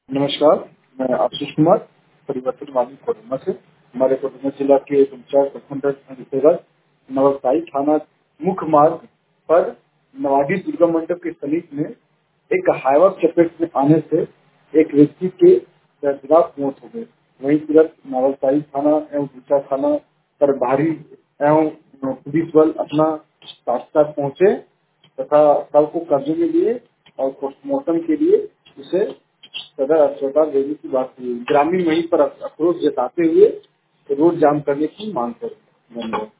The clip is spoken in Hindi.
नमस्कार, मैं आशीष कुमार परिवर्तनवादी कोडरमा से। हमारे कोडरमा जिला के पंचायत प्रखंड अंतर्गत नवलसाई थाना मुख्य मार्ग पर नवाडी दुर्गा मंडप के समीप में एक हाईवा चपेट में आने से एक व्यक्ति के दर्दनाक मौत हो गई। वहीं तुरंत नवलसाई थाना एवं दूसरा थाना पर भारी एवं पुलिस बल अपना साथ पहुंचे तथा शव को कब्जे में लिए और पोस्टमार्टम के लिए उसे सदर अस्पताल भेजने की बात हुई। ग्रामीण वहीं पर आक्रोश जताते हुए रोड जाम करने की मांग कर। धन्यवाद।